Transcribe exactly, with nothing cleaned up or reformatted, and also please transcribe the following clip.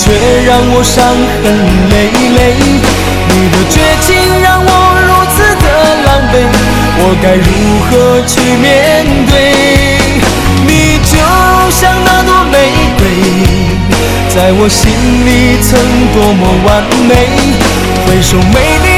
却让我伤痕累累。你的绝情让我如此的狼狈，我该如何去面对？你就像那朵玫瑰，在我心里曾多么完美，回首美丽